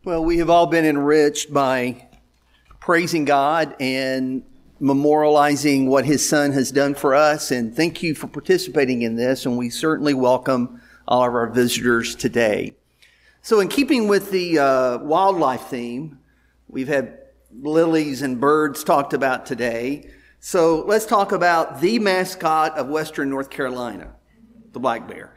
Well, we have all been enriched by praising God and memorializing what His Son has done for us. And thank you for participating in this. And we certainly welcome all of our visitors today. So in keeping with the wildlife theme, we've had lilies and birds talked about today. So let's talk about the mascot of Western North Carolina, the black bear.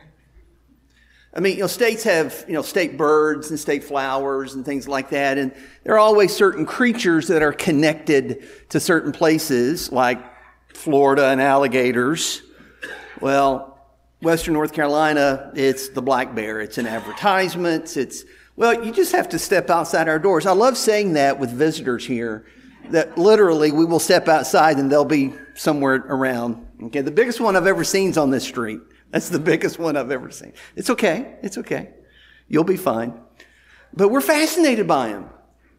I mean, states have, state birds and state flowers and things like that. And there are always certain creatures that are connected to certain places, like Florida and alligators. Well, Western North Carolina, it's the black bear. It's in advertisements. You just have to step outside our doors. I love saying that with visitors here, that literally we will step outside and they'll be somewhere around. Okay, the biggest one I've ever seen is on this street. That's the biggest one I've ever seen. It's okay. It's okay. You'll be fine. But we're fascinated by them.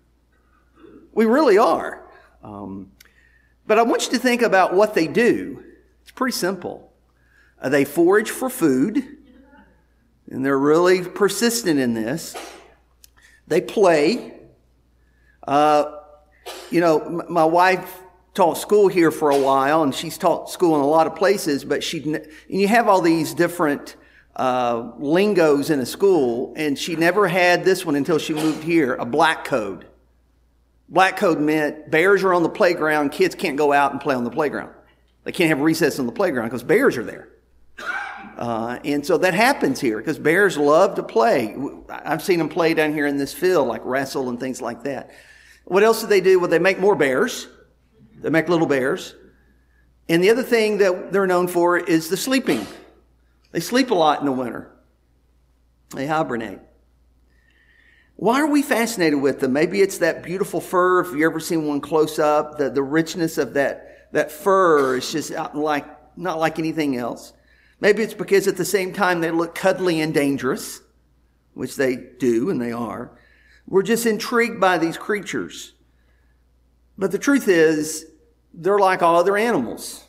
We really are. But I want you to think about what they do. It's pretty simple. They forage for food, and they're really persistent in this. They play. My wife taught school here for a while, and she's taught school in a lot of places, but you have all these different lingos in a school, and she never had this one until she moved here, a black code. Black code meant bears are on the playground, kids can't go out and play on the playground. They can't have recess on the playground because bears are there. And so that happens here because bears love to play. I've seen them play down here in this field, like wrestle and things like that. What else do they do? Well, they make more bears. They make little bears. And the other thing that they're known for is the sleeping. They sleep a lot in the winter. They hibernate. Why are we fascinated with them? Maybe it's that beautiful fur. If you've ever seen one close up, the richness of that fur is just not like anything else. Maybe it's because at the same time they look cuddly and dangerous, which they do and they are. We're just intrigued by these creatures. But the truth is, they're like all other animals.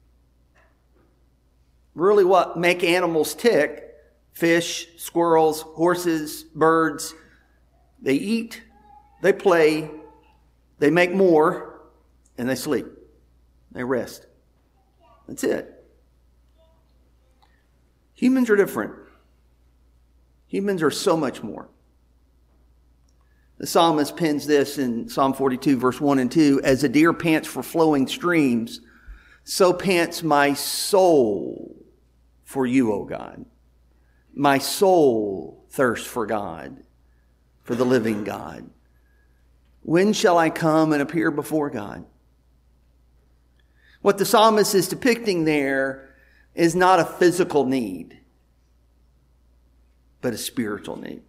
Really what make animals tick, fish, squirrels, horses, birds, they eat, they play, they make more, and they sleep. They rest. That's it. Humans are different. Humans are so much more. The psalmist pens this in Psalm 42, verse 1 and 2, as a deer pants for flowing streams, so pants my soul for you, O God. My soul thirsts for God, for the living God. When shall I come and appear before God? What the psalmist is depicting there is not a physical need, but a spiritual need.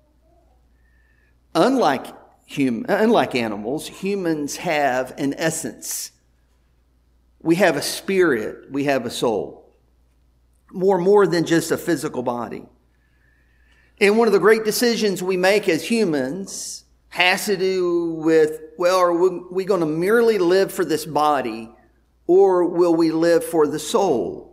Unlike animals, humans have an essence. We have a spirit. We have a soul. More than just a physical body. And one of the great decisions we make as humans has to do with, are we going to merely live for this body, or will we live for the soul?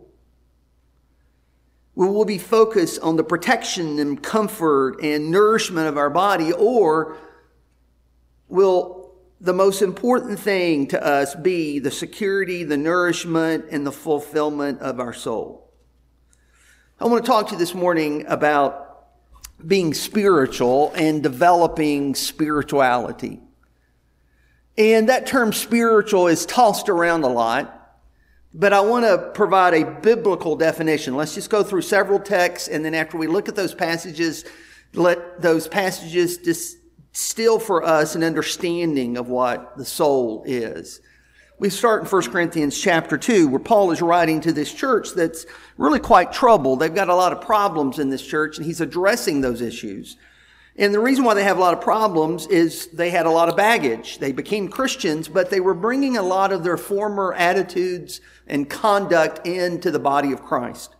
We will be focused on the protection and comfort and nourishment of our body, or will the most important thing to us be the security, the nourishment, and the fulfillment of our soul? I want to talk to you this morning about being spiritual and developing spirituality. And that term spiritual is tossed around a lot. But I want to provide a biblical definition. Let's just go through several texts, and then after we look at those passages, let those passages distill for us an understanding of what the soul is. We start in 1 Corinthians chapter 2, where Paul is writing to this church that's really quite troubled. They've got a lot of problems in this church, and he's addressing those issues. And the reason why they have a lot of problems is they had a lot of baggage. They became Christians, but they were bringing a lot of their former attitudes and conduct into the body of Christ.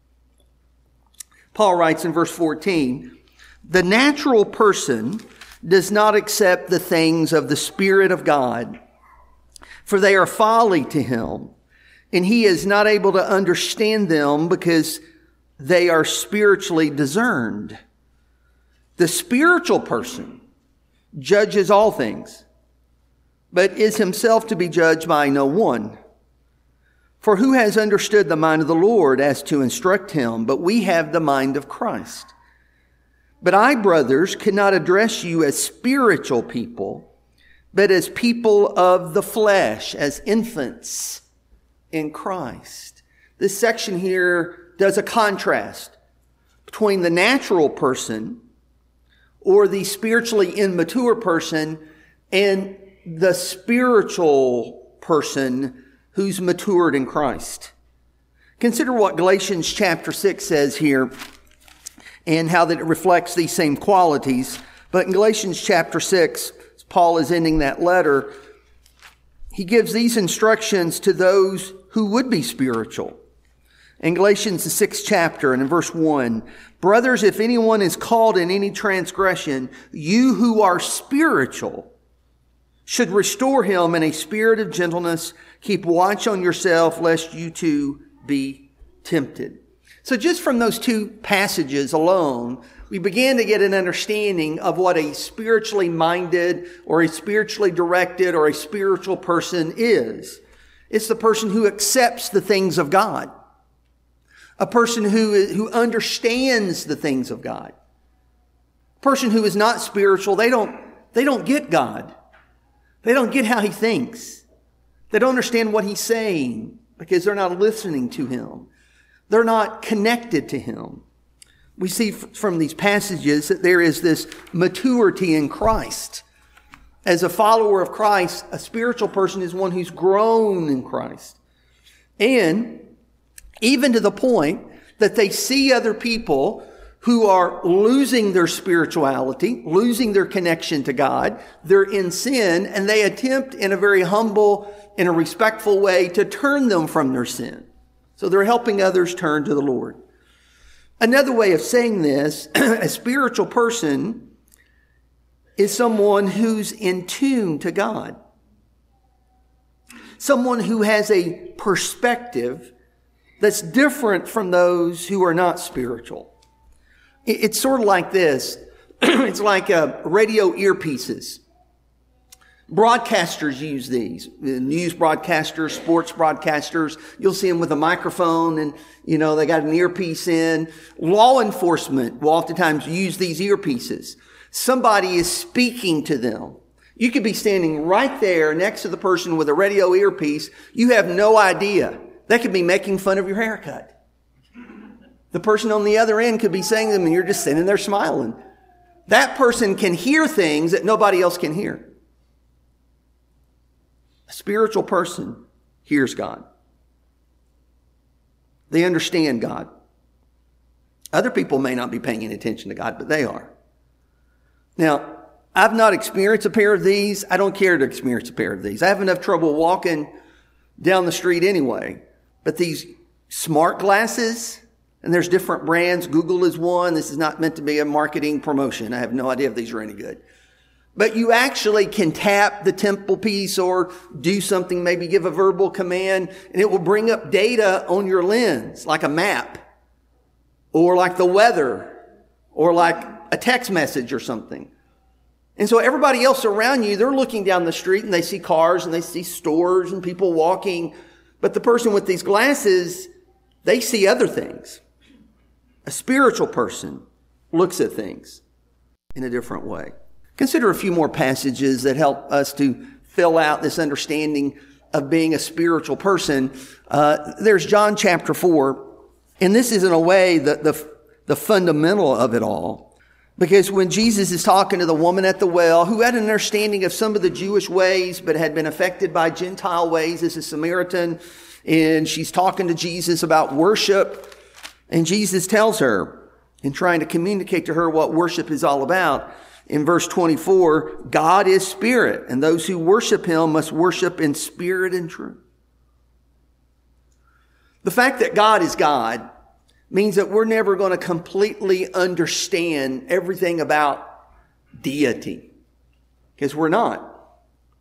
Paul writes in verse 14, "The natural person does not accept the things of the Spirit of God, for they are folly to him, and he is not able to understand them because they are spiritually discerned. The spiritual person judges all things, but is himself to be judged by no one. For who has understood the mind of the Lord as to instruct him? But we have the mind of Christ. But I, brothers, cannot address you as spiritual people, but as people of the flesh, as infants in Christ. This section here does a contrast between the natural person or the spiritually immature person and the spiritual person who's matured in Christ. Consider what Galatians chapter 6 says here and how that it reflects these same qualities. But in Galatians chapter 6, as Paul is ending that letter, he gives these instructions to those who would be spiritual. In Galatians the 6th chapter and in verse 1, brothers, if anyone is caught in any transgression, you who are spiritual should restore him in a spirit of gentleness. Keep watch on yourself, lest you too be tempted. So just from those two passages alone, we began to get an understanding of what a spiritually minded or a spiritually directed or a spiritual person is. It's the person who accepts the things of God. A person who understands the things of God. A person who is not spiritual, they don't get God. They don't get how he thinks. They don't understand what he's saying because they're not listening to him. They're not connected to him. We see from these passages that there is this maturity in Christ. As a follower of Christ, a spiritual person is one who's grown in Christ. And even to the point that they see other people who are losing their spirituality, losing their connection to God. They're in sin, and they attempt in a very humble, in a respectful way to turn them from their sin. So they're helping others turn to the Lord. Another way of saying this, a spiritual person is someone who's in tune to God. Someone who has a perspective that's different from those who are not spiritual. It's sort of like this. It's like radio earpieces. Broadcasters use these. News broadcasters, sports broadcasters. You'll see them with a microphone and, they got an earpiece in. Law enforcement will oftentimes use these earpieces. Somebody is speaking to them. You could be standing right there next to the person with a radio earpiece. You have no idea. They could be making fun of your haircut. The person on the other end could be saying them and you're just sitting there smiling. That person can hear things that nobody else can hear. A spiritual person hears God. They understand God. Other people may not be paying any attention to God, but they are. Now, I've not experienced a pair of these. I don't care to experience a pair of these. I have enough trouble walking down the street anyway. But these smart glasses, and there's different brands. Google is one. This is not meant to be a marketing promotion. I have no idea if these are any good. But you actually can tap the temple piece or do something, maybe give a verbal command, and it will bring up data on your lens, like a map, or like the weather, or like a text message or something. And so everybody else around you, they're looking down the street and they see cars and they see stores and people walking. But the person with these glasses, they see other things. A spiritual person looks at things in a different way. Consider a few more passages that help us to fill out this understanding of being a spiritual person. There's John chapter 4, and this is in a way the fundamental of it all. Because when Jesus is talking to the woman at the well, who had an understanding of some of the Jewish ways, but had been affected by Gentile ways as a Samaritan, and she's talking to Jesus about worship, and Jesus tells her, in trying to communicate to her what worship is all about, in verse 24, God is spirit, and those who worship him must worship in spirit and truth. The fact that God is God means that we're never going to completely understand everything about deity, because we're not.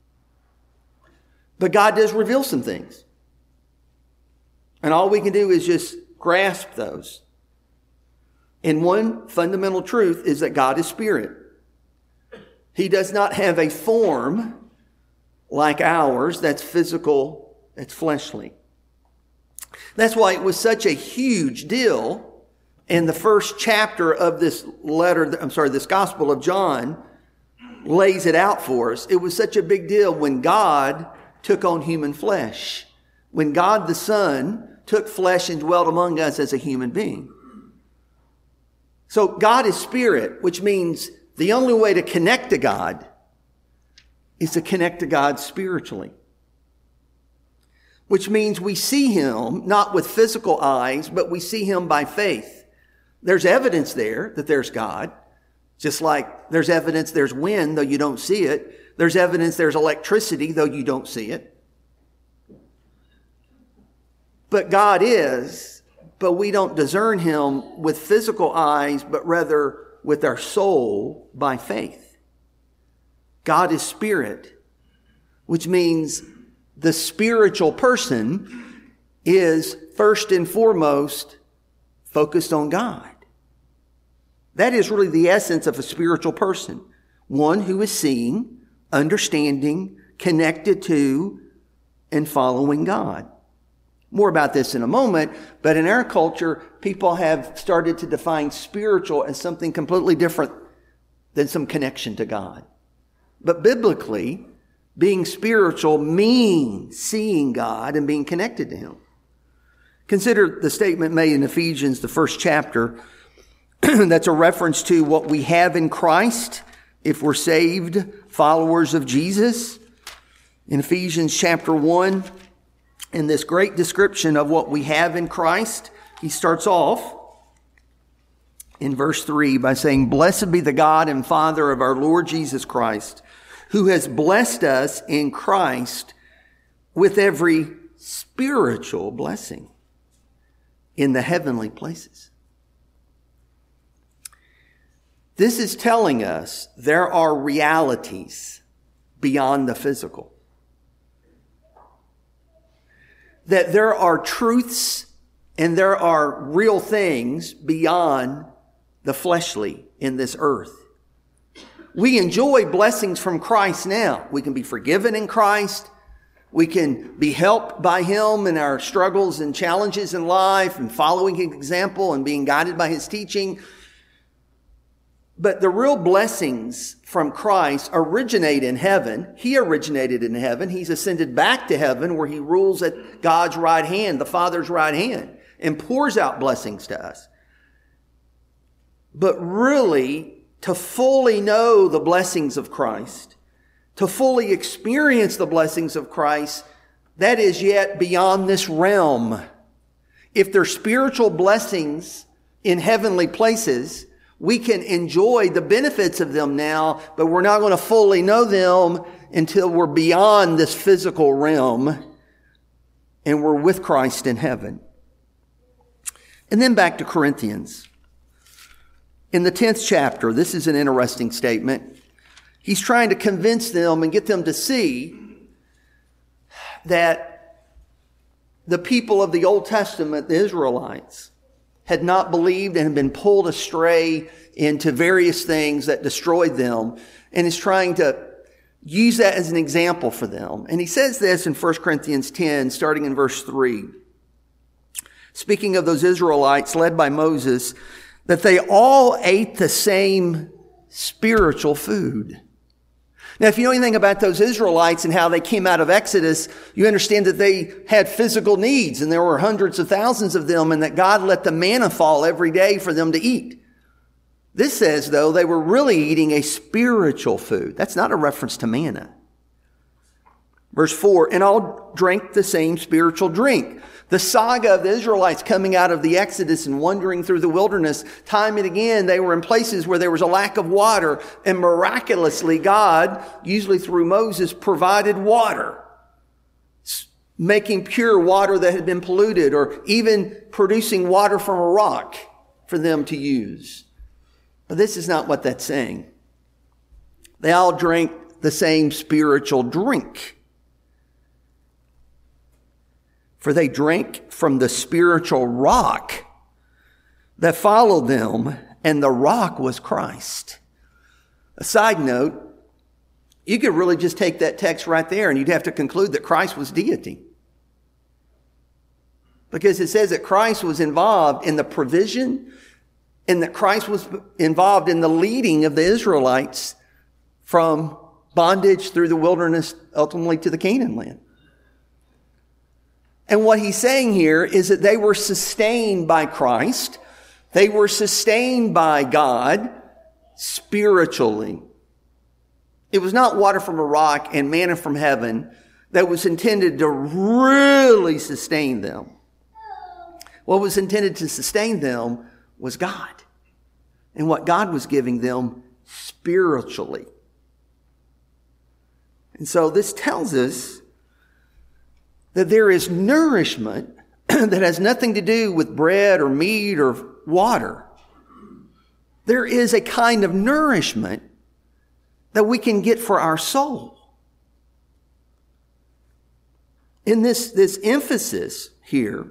But God does reveal some things. And all we can do is just grasp those. And one fundamental truth is that God is spirit. He does not have a form like ours that's physical, that's fleshly. That's why it was such a huge deal in the first chapter of this this Gospel of John lays it out for us. It was such a big deal when God took on human flesh. When God the Son took flesh and dwelt among us as a human being. So God is spirit, which means the only way to connect to God is to connect to God spiritually. Which means we see him not with physical eyes, but we see him by faith. There's evidence there that there's God. Just like there's evidence there's wind, though you don't see it. There's evidence there's electricity, though you don't see it. But God is, but we don't discern him with physical eyes, but rather with our soul by faith. God is spirit, which means the spiritual person is first and foremost focused on God. That is really the essence of a spiritual person. One who is seeing, understanding, connected to, and following God. More about this in a moment, but in our culture, people have started to define spiritual as something completely different than some connection to God. But biblically, being spiritual means seeing God and being connected to him. Consider the statement made in Ephesians, the first chapter. That's a reference to what we have in Christ if we're saved followers of Jesus. In Ephesians chapter 1, in this great description of what we have in Christ, he starts off in verse 3 by saying, "Blessed be the God and Father of our Lord Jesus Christ, who has blessed us in Christ with every spiritual blessing in the heavenly places." This is telling us there are realities beyond the physical. That there are truths and there are real things beyond the fleshly in this earth. We enjoy blessings from Christ now. We can be forgiven in Christ. We can be helped by him in our struggles and challenges in life and following his example and being guided by his teaching. But the real blessings from Christ originate in heaven. He originated in heaven. He's ascended back to heaven where he rules at God's right hand, the Father's right hand, and pours out blessings to us. But really, to fully know the blessings of Christ, to fully experience the blessings of Christ, that is yet beyond this realm. If there's spiritual blessings in heavenly places, we can enjoy the benefits of them now, but we're not going to fully know them until we're beyond this physical realm and we're with Christ in heaven. And then back to Corinthians. In the 10th chapter, this is an interesting statement. He's trying to convince them and get them to see that the people of the Old Testament, the Israelites, had not believed and had been pulled astray into various things that destroyed them, and is trying to use that as an example for them. And he says this in 1 Corinthians 10, starting in verse 3. Speaking of those Israelites led by Moses, that they all ate the same spiritual food. Now, if you know anything about those Israelites and how they came out of Exodus, you understand that they had physical needs, and there were hundreds of thousands of them, and that God let the manna fall every day for them to eat. This says, though, they were really eating a spiritual food. That's not a reference to manna. Verse 4, and all drank the same spiritual drink. The saga of the Israelites coming out of the Exodus and wandering through the wilderness, time and again, they were in places where there was a lack of water, and miraculously God, usually through Moses, provided water, making pure water that had been polluted, or even producing water from a rock for them to use. But this is not what that's saying. They all drank the same spiritual drink. For they drank from the spiritual rock that followed them, and the rock was Christ. A side note, You could really just take that text right there and you'd have to conclude that Christ was deity. Because it says that Christ was involved in the provision and that Christ was involved in the leading of the Israelites from bondage through the wilderness, ultimately to the Canaan land. And what he's saying here is that they were sustained by Christ. They were sustained by God spiritually. It was not water from a rock and manna from heaven that was intended to really sustain them. What was intended to sustain them was God and what God was giving them spiritually. And so this tells us that there is nourishment that has nothing to do with bread or meat or water. There is a kind of nourishment that we can get for our soul. In this emphasis here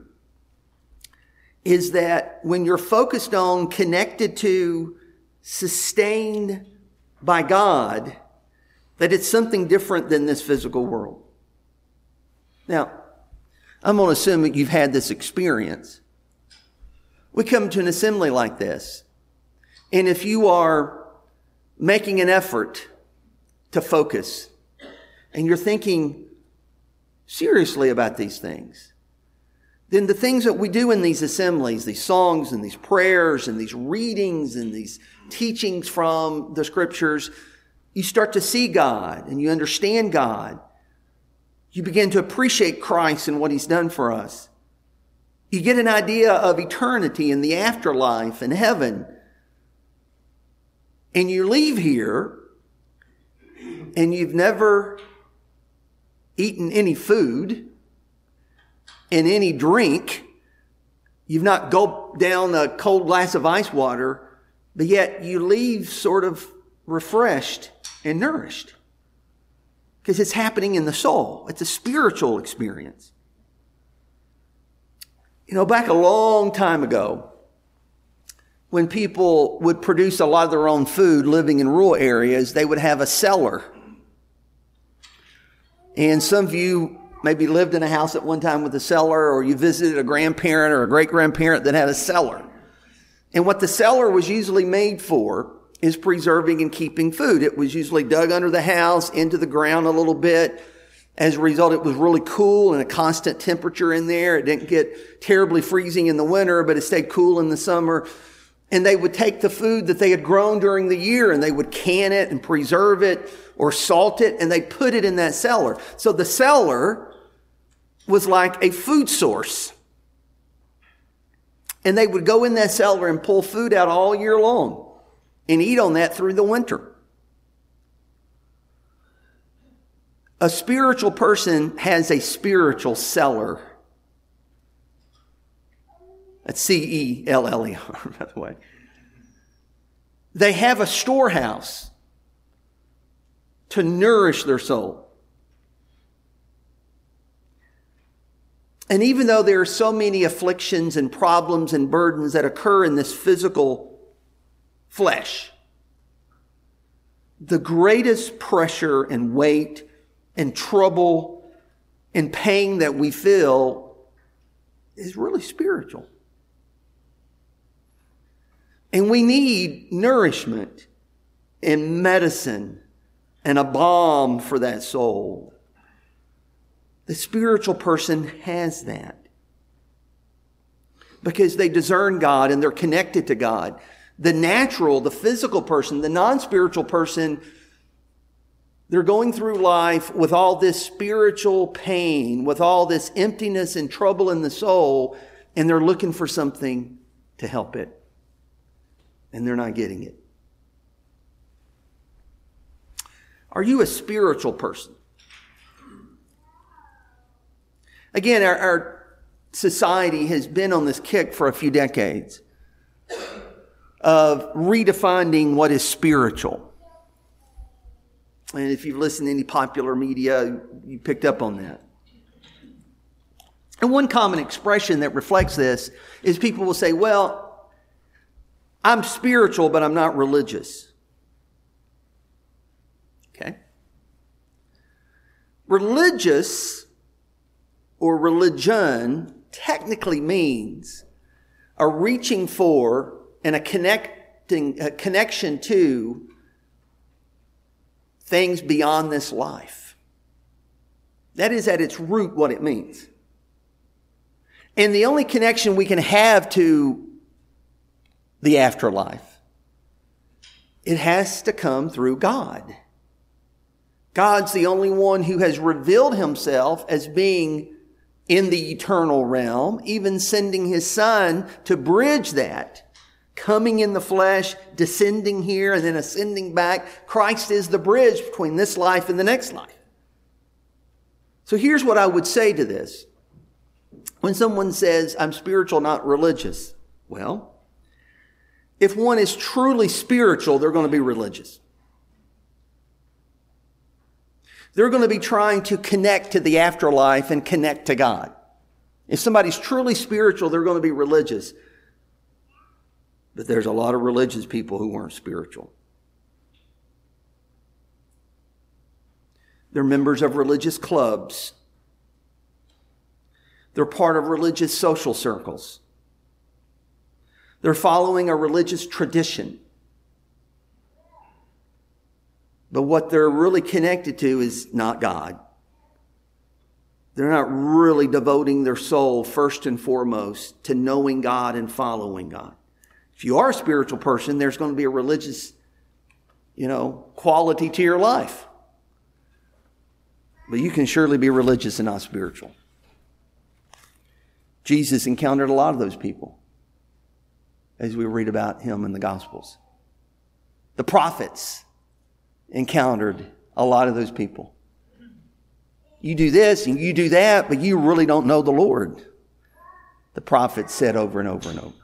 is that when you're focused on, connected to, sustained by God, that it's something different than this physical world. Now, I'm going to assume that you've had this experience. We come to an assembly like this, and if you are making an effort to focus, and you're thinking seriously about these things, then the things that we do in these assemblies, these songs and these prayers and these readings and these teachings from the scriptures, you start to see God and you understand God. You begin to appreciate Christ and what he's done for us. You get an idea of eternity and the afterlife and heaven. And you leave here and you've never eaten any food and any drink. You've not gulped down a cold glass of ice water, but yet you leave sort of refreshed and nourished. Because it's happening in the soul. It's a spiritual experience. You know, back a long time ago, when people would produce a lot of their own food living in rural areas, they would have a cellar. And some of you maybe lived in a house at one time with a cellar, or you visited a grandparent or a great-grandparent that had a cellar. And what the cellar was usually made for is preserving and keeping food. It was usually dug under the house, into the ground a little bit. As a result, it was really cool and a constant temperature in there. It didn't get terribly freezing in the winter, but it stayed cool in the summer. And they would take the food that they had grown during the year and they would can it and preserve it or salt it, and they'd put it in that cellar. So the cellar was like a food source. And they would go in that cellar and pull food out all year long and eat on that through the winter. A spiritual person has a spiritual cellar. That's C-E-L-L-E-R, by the way. They have a storehouse to nourish their soul. And even though there are so many afflictions and problems and burdens that occur in this physical flesh, the greatest pressure and weight and trouble and pain that we feel is really spiritual. And we need nourishment and medicine and a balm for that soul. The spiritual person has that because they discern God and they're connected to God. The natural, the physical person, the non-spiritual person, they're going through life with all this spiritual pain, with all this emptiness and trouble in the soul, and they're looking for something to help it. And they're not getting it. Are you a spiritual person? Again, our society has been on this kick for a few decades of redefining what is spiritual. And if you've listened to any popular media, you picked up on that. And one common expression that reflects this is people will say, well, I'm spiritual, but I'm not religious. Okay? Religious or religion technically means a reaching for and a connection to things beyond this life. That is at its root what it means. And the only connection we can have to the afterlife, it has to come through God. God's the only one who has revealed himself as being in the eternal realm, even sending his Son to bridge that, coming in the flesh, descending here, and then ascending back. Christ is the bridge between this life and the next life. So here's what I would say to this. When someone says, I'm spiritual, not religious, well, if one is truly spiritual, they're going to be religious. They're going to be trying to connect to the afterlife and connect to God. If somebody's truly spiritual, they're going to be religious. But there's a lot of religious people who weren't spiritual. They're members of religious clubs. They're part of religious social circles. They're following a religious tradition. But what they're really connected to is not God. They're not really devoting their soul first and foremost to knowing God and following God. If you are a spiritual person, there's going to be a religious, quality to your life. But you can surely be religious and not spiritual. Jesus encountered a lot of those people as we read about him in the Gospels. The prophets encountered a lot of those people. You do this and you do that, but you really don't know the Lord. The prophets said over and over and over.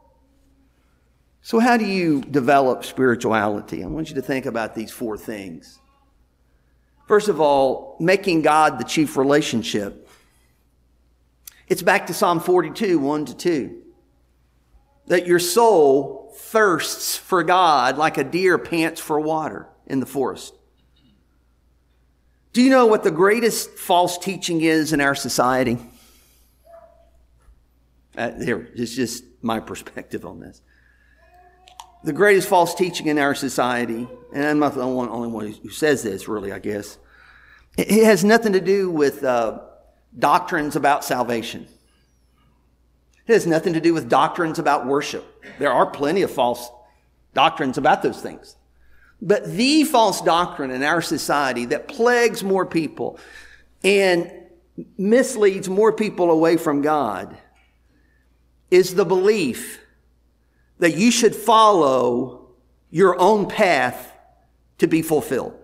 So how do you develop spirituality? I want you to think about these 4 things. First of all, making God the chief relationship. It's back to Psalm 42, 1-2. That your soul thirsts for God like a deer pants for water in the forest. Do you know what the greatest false teaching is in our society? It's just my perspective on this. The greatest false teaching in our society, and I'm not the only one who says this, really, I guess. It has nothing to do with doctrines about salvation. It has nothing to do with doctrines about worship. There are plenty of false doctrines about those things. But the false doctrine in our society that plagues more people and misleads more people away from God is the belief that you should follow your own path to be fulfilled.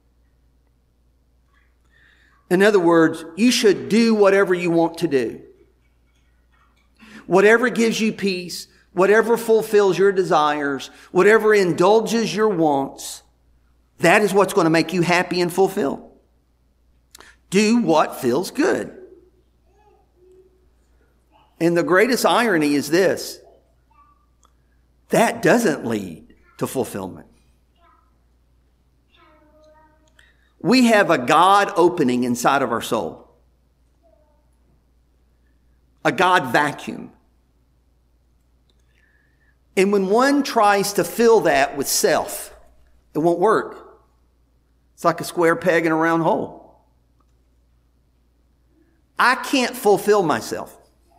In other words, you should do whatever you want to do. Whatever gives you peace, whatever fulfills your desires, whatever indulges your wants, that is what's going to make you happy and fulfilled. Do what feels good. And the greatest irony is this: that doesn't lead to fulfillment. We have a God opening inside of our soul. A God vacuum. And when one tries to fill that with self, it won't work. It's like a square peg in a round hole. I can't fulfill myself.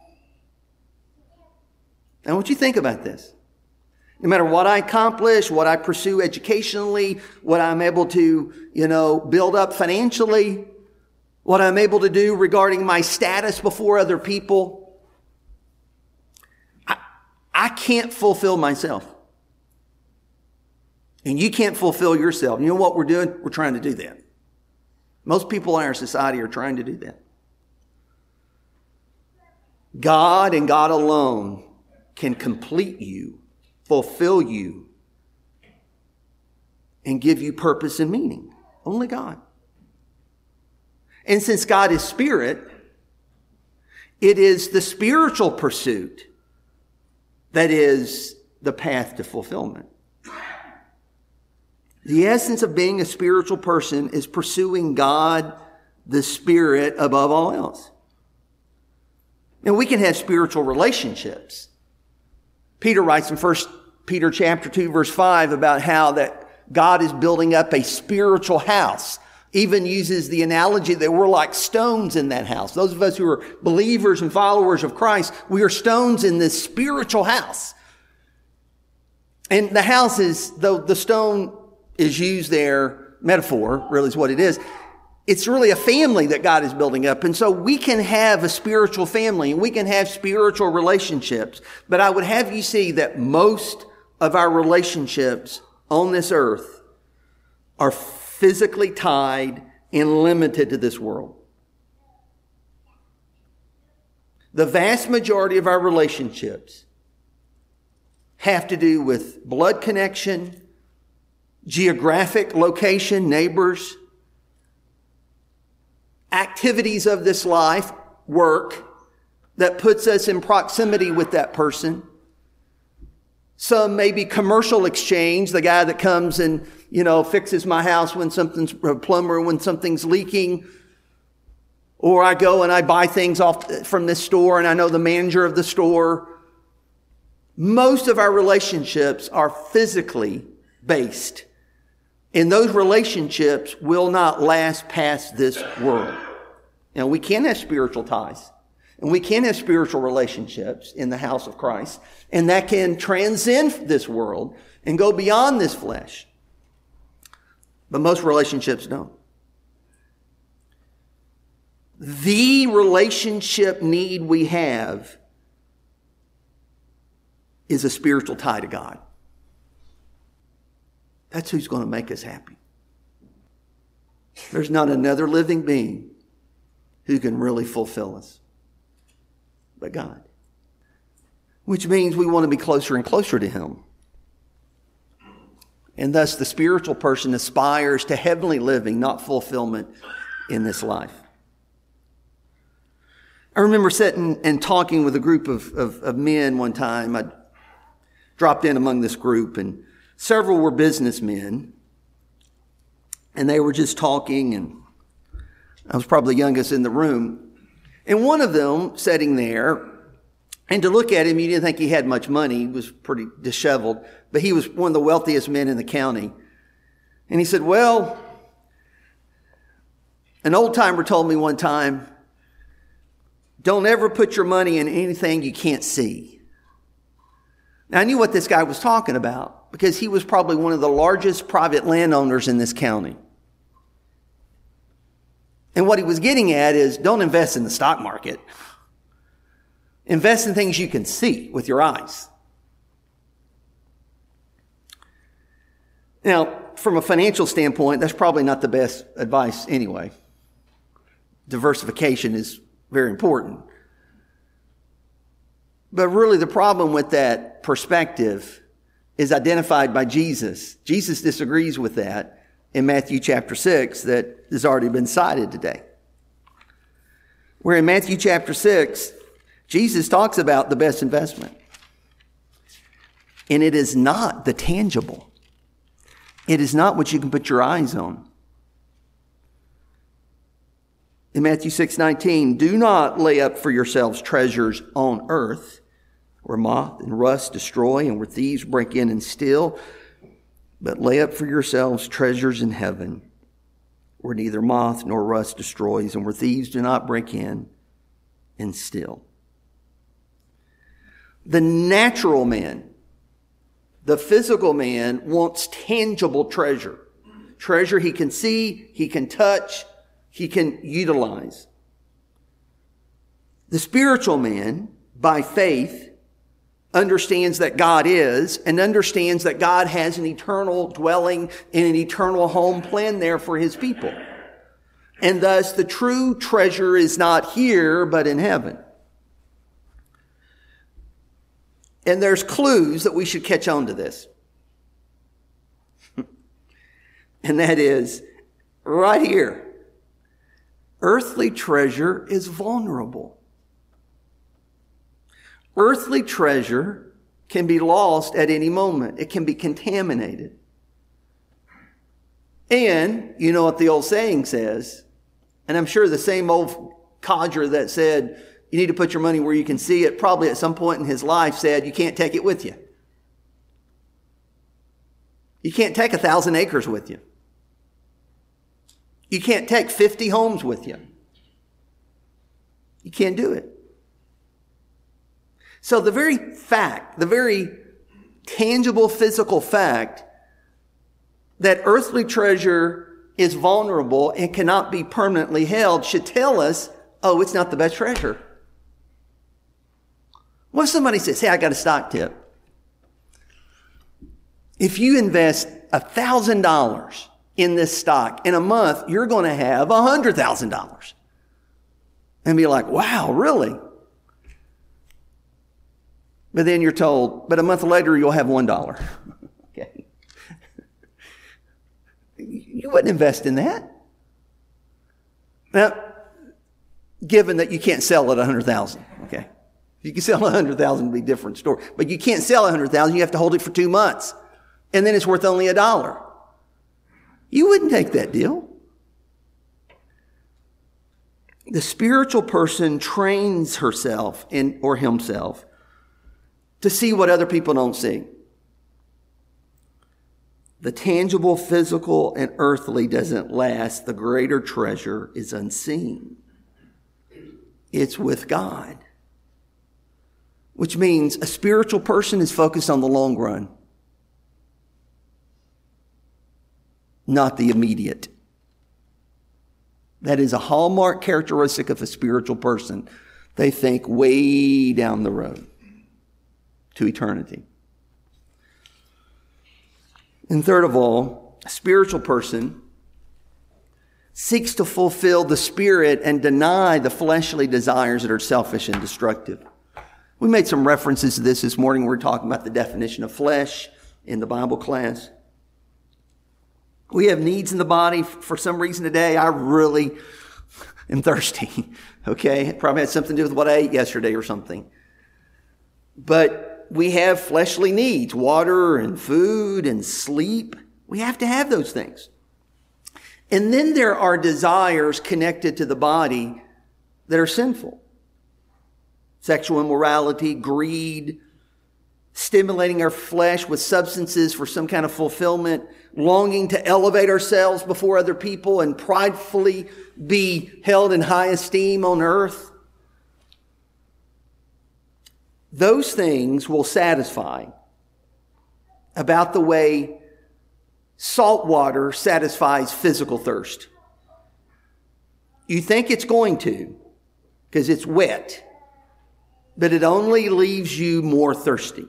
I want you to think about this. No matter what I accomplish, what I pursue educationally, what I'm able to, build up financially, what I'm able to do regarding my status before other people, I can't fulfill myself. And you can't fulfill yourself. You know what we're doing? We're trying to do that. Most people in our society are trying to do that. God and God alone can complete you, fulfill you, and give you purpose and meaning. Only God. And since God is spirit, it is the spiritual pursuit that is the path to fulfillment. The essence of being a spiritual person is pursuing God the Spirit above all else. And we can have spiritual relationships. Peter writes in 1 Peter chapter 2, verse 5 about how that God is building up a spiritual house. Even uses the analogy that we're like stones in that house. Those of us who are believers and followers of Christ, we are stones in this spiritual house. And the house is, though the stone is used there, metaphor really is what it is, it's really a family that God is building up. And so we can have a spiritual family and we can have spiritual relationships. But I would have you see that most of our relationships on this earth are physically tied and limited to this world. The vast majority of our relationships have to do with blood connection, geographic location, neighbors, activities of this life, work, that puts us in proximity with that person. Some maybe commercial exchange, the guy that comes and, fixes my house when something's a plumber, when something's leaking. Or I go and I buy things off from this store and I know the manager of the store. Most of our relationships are physically based. And those relationships will not last past this world. Now, we can have spiritual ties. And we can have spiritual relationships in the house of Christ. And that can transcend this world and go beyond this flesh. But most relationships don't. The relationship need we have is a spiritual tie to God. That's who's going to make us happy. There's not another living being who can really fulfill us but God. Which means we want to be closer and closer to Him. And thus the spiritual person aspires to heavenly living, not fulfillment in this life. I remember sitting and talking with a group of men one time. I dropped in among this group and several were businessmen. And they were just talking and I was probably the youngest in the room. And one of them sitting there, and to look at him, you didn't think he had much money. He was pretty disheveled, but he was one of the wealthiest men in the county. And he said, well, an old timer told me one time, don't ever put your money in anything you can't see. Now, I knew what this guy was talking about because he was probably one of the largest private landowners in this county. And what he was getting at is don't invest in the stock market. Invest in things you can see with your eyes. Now, from a financial standpoint, that's probably not the best advice anyway. Diversification is very important. But really the problem with that perspective is identified by Jesus. Jesus disagrees with that in Matthew chapter 6 that has already been cited today. Where in Matthew chapter 6, Jesus talks about the best investment. And it is not the tangible. It is not what you can put your eyes on. In Matthew 6:19, do not lay up for yourselves treasures on earth, where moth and rust destroy and where thieves break in and steal, but lay up for yourselves treasures in heaven, where neither moth nor rust destroys and where thieves do not break in and steal. The natural man, the physical man, wants tangible treasure. Treasure he can see, he can touch, he can utilize. The spiritual man, by faith, understands that God is and understands that God has an eternal dwelling and an eternal home planned there for His people. And thus the true treasure is not here, but in heaven. And there's clues that we should catch on to this. And that is right here. Earthly treasure is vulnerable. Earthly treasure can be lost at any moment. It can be contaminated. And you know what the old saying says, And I'm sure the same old codger that said, you need to put your money where you can see it, probably at some point in his life said, you can't take it with you. You can't take 1,000 acres with you. You can't take 50 homes with you. You can't do it. So the very fact, the very tangible physical fact that earthly treasure is vulnerable and cannot be permanently held should tell us, oh, it's not the best treasure. What if somebody says, hey, I got a stock tip. If you invest $1,000 in this stock, in a month, you're going to have $100,000. And be like, wow, really? But then you're told, but a month later, you'll have $1. Okay. You wouldn't invest in that. Now, given that you can't sell at $100,000, okay? If you can sell $100,000, it'd be a different story. But you can't sell $100,000, you have to hold it for 2 months. And then it's worth only $1. You wouldn't take that deal. The spiritual person trains herself or himself to see what other people don't see. The tangible, physical, and earthly doesn't last. The greater treasure is unseen. It's with God. Which means a spiritual person is focused on the long run, not the immediate. That is a hallmark characteristic of a spiritual person. They think way down the road to eternity. And third of all, a spiritual person seeks to fulfill the spirit and deny the fleshly desires that are selfish and destructive. We made some references to this morning. We were talking about the definition of flesh in the Bible class. We have needs in the body. For some reason today, I really am thirsty. Okay? It probably had something to do with what I ate yesterday or something. But we have fleshly needs, water and food and sleep. We have to have those things. And then there are desires connected to the body that are sinful. Sexual immorality, greed, stimulating our flesh with substances for some kind of fulfillment, longing to elevate ourselves before other people and pridefully be held in high esteem on earth. Those things will satisfy about the way salt water satisfies physical thirst. You think it's going to because it's wet, but it only leaves you more thirsty.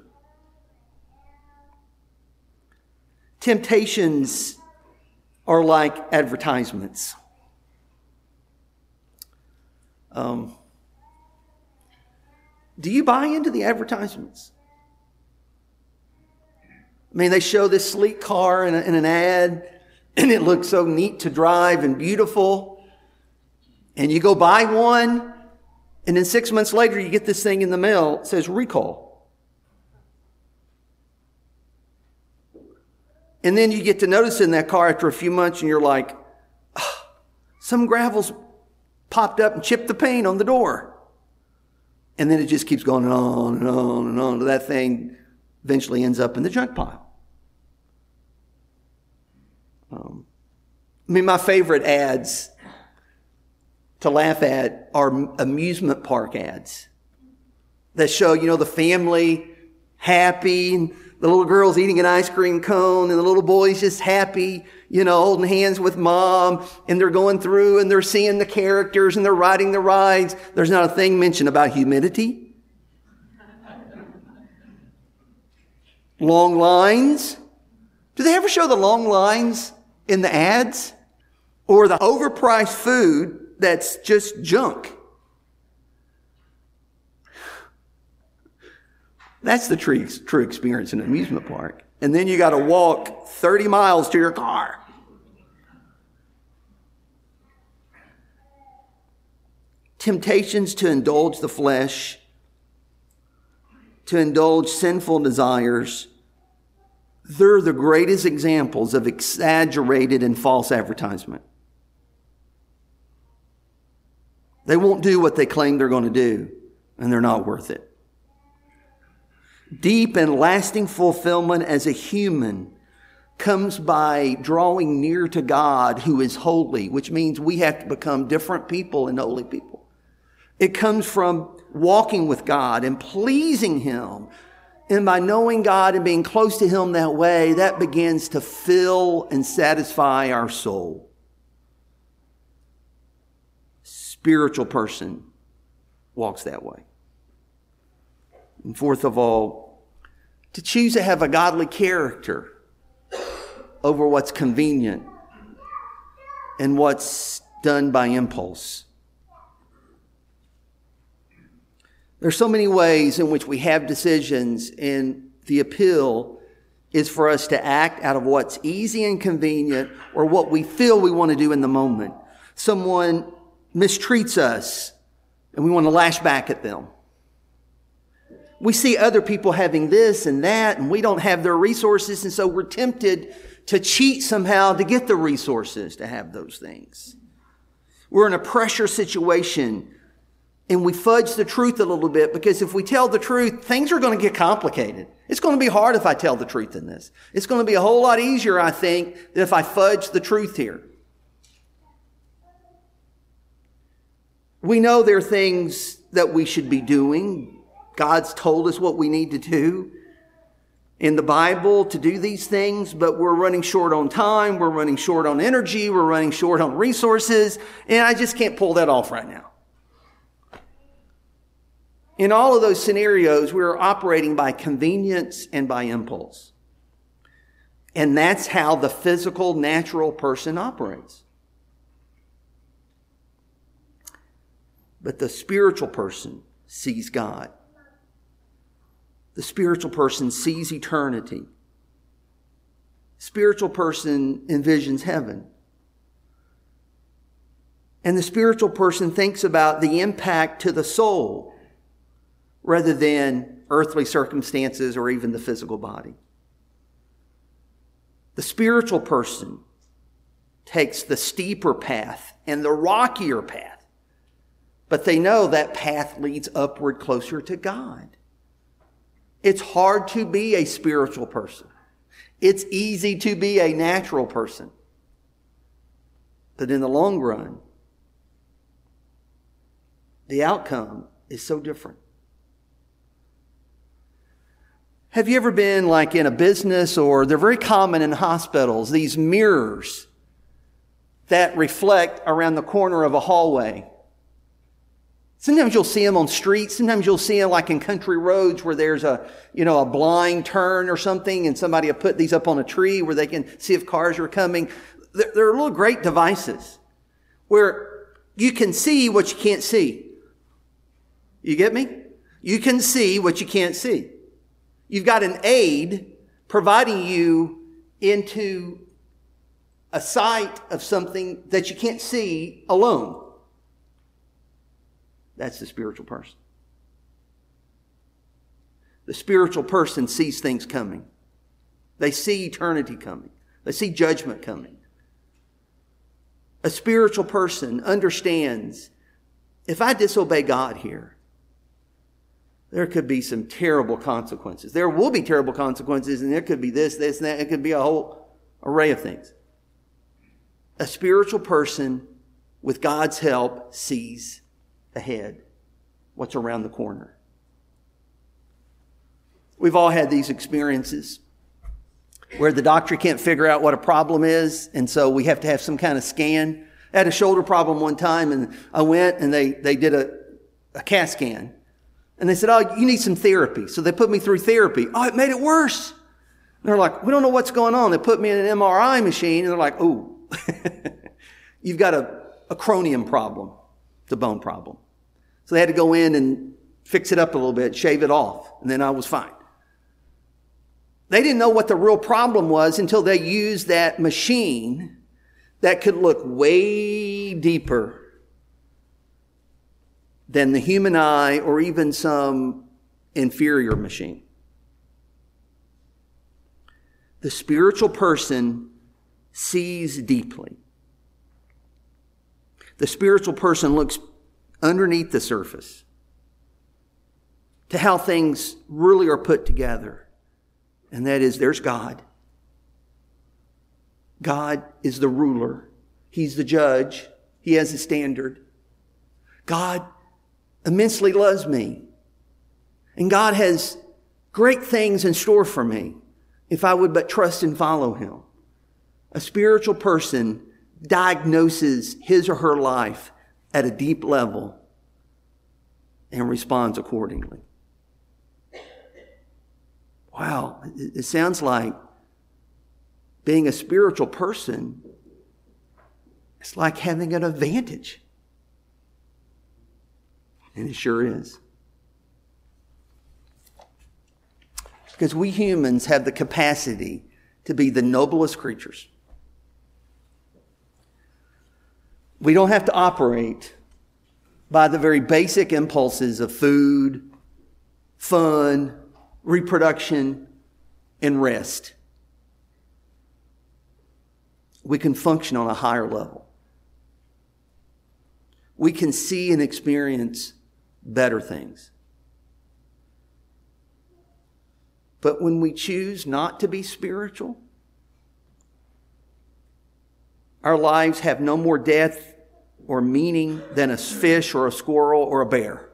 Temptations are like advertisements. Do you buy into the advertisements? I mean, they show this sleek car in an ad, and it looks so neat to drive and beautiful. And you go buy one, and then 6 months later, you get this thing in the mail. It says recall. And then you get to notice in that car after a few months, and you're like, oh, some gravel's popped up and chipped the paint on the door. And then it just keeps going on and on and on until that thing eventually ends up in the junk pile. My favorite ads to laugh at are amusement park ads that show, the family happy, and the little girl's eating an ice cream cone, and the little boy's just happy, holding hands with mom, and they're going through and they're seeing the characters and they're riding the rides. There's not a thing mentioned about humidity. Long lines. Do they ever show the long lines in the ads? Or the overpriced food that's just junk? That's the true experience in an amusement park. And then you got to walk 30 miles to your car. Temptations to indulge the flesh, to indulge sinful desires, they're the greatest examples of exaggerated and false advertisement. They won't do what they claim they're going to do, and they're not worth it. Deep and lasting fulfillment as a human comes by drawing near to God, who is holy, which means we have to become different people and holy people. It comes from walking with God and pleasing Him. And by knowing God and being close to Him that way, that begins to fill and satisfy our soul. Spiritual person walks that way. And fourth of all, to choose to have a godly character over what's convenient and what's done by impulse. There's so many ways in which we have decisions, and the appeal is for us to act out of what's easy and convenient or what we feel we want to do in the moment. Someone mistreats us and we want to lash back at them. We see other people having this and that, and we don't have their resources, and so we're tempted to cheat somehow to get the resources to have those things. We're in a pressure situation, and we fudge the truth a little bit, because if we tell the truth, things are going to get complicated. It's going to be hard if I tell the truth in this. It's going to be a whole lot easier, I think, than if I fudge the truth here. We know there are things that we should be doing. God's told us what we need to do in the Bible to do these things, but we're running short on time, we're running short on energy, we're running short on resources, and I just can't pull that off right now. In all of those scenarios, we're operating by convenience and by impulse. And that's how the physical, natural person operates. But the spiritual person sees God. The spiritual person sees eternity. Spiritual person envisions heaven. And the spiritual person thinks about the impact to the soul rather than earthly circumstances or even the physical body. The spiritual person takes the steeper path and the rockier path, but they know that path leads upward closer to God. It's hard to be a spiritual person. It's easy to be a natural person. But in the long run, the outcome is so different. Have you ever been like in a business, or they're very common in hospitals, these mirrors that reflect around the corner of a hallway? Sometimes you'll see them on streets. Sometimes you'll see them like in country roads where there's a blind turn or something, and somebody will put these up on a tree where they can see if cars are coming. They're little great devices where you can see what you can't see. You get me? You can see what you can't see. You've got an aid providing you into a sight of something that you can't see alone. That's the spiritual person. The spiritual person sees things coming. They see eternity coming. They see judgment coming. A spiritual person understands, if I disobey God here, there could be some terrible consequences. There will be terrible consequences, and there could be this, and that. It could be a whole array of things. A spiritual person, with God's help, sees ahead what's around the corner. We've all had these experiences where the doctor can't figure out what a problem is, and so we have to have some kind of scan. I had a shoulder problem one time, and I went and they did a CAT scan. And they said, oh, you need some therapy. So they put me through therapy. Oh, it made it worse. And they're like, we don't know what's going on. They put me in an MRI machine, and they're like, oh, you've got a acromion problem, the bone problem. So they had to go in and fix it up a little bit, shave it off, and then I was fine. They didn't know what the real problem was until they used that machine that could look way deeper than the human eye or even some inferior machine. The spiritual person sees deeply. The spiritual person looks underneath the surface to how things really are put together. And that is, there's God. God is the ruler. He's the judge. He has a standard. God immensely loves me. And God has great things in store for me if I would but trust and follow Him. A spiritual person diagnoses his or her life at a deep level and responds accordingly. Wow, it sounds like being a spiritual person, it's like having an advantage. And it sure is. Because we humans have the capacity to be the noblest creatures. We don't have to operate by the very basic impulses of food, fun, reproduction, and rest. We can function on a higher level. We can see and experience better things. But when we choose not to be spiritual, our lives have no more depth or meaning than a fish or a squirrel or a bear.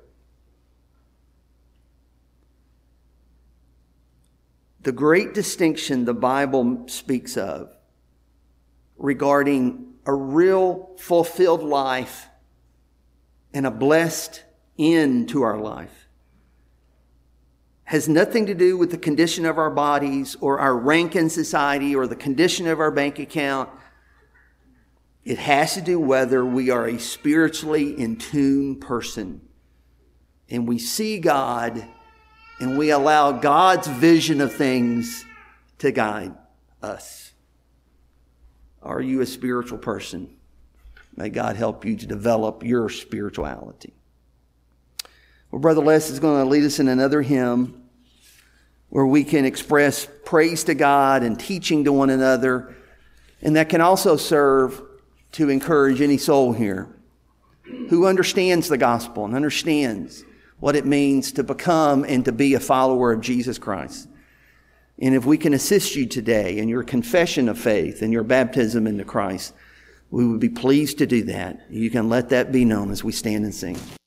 The great distinction the Bible speaks of regarding a real fulfilled life and a blessed end to our life has nothing to do with the condition of our bodies or our rank in society or the condition of our bank account. It has to do whether we are a spiritually in tune person and we see God and we allow God's vision of things to guide us. Are you a spiritual person? May God help you to develop your spirituality. Well, Brother Les is going to lead us in another hymn where we can express praise to God and teaching to one another. And that can also serve to encourage any soul here who understands the gospel and understands what it means to become and to be a follower of Jesus Christ. And if we can assist you today in your confession of faith and your baptism into Christ, we would be pleased to do that. You can let that be known as we stand and sing.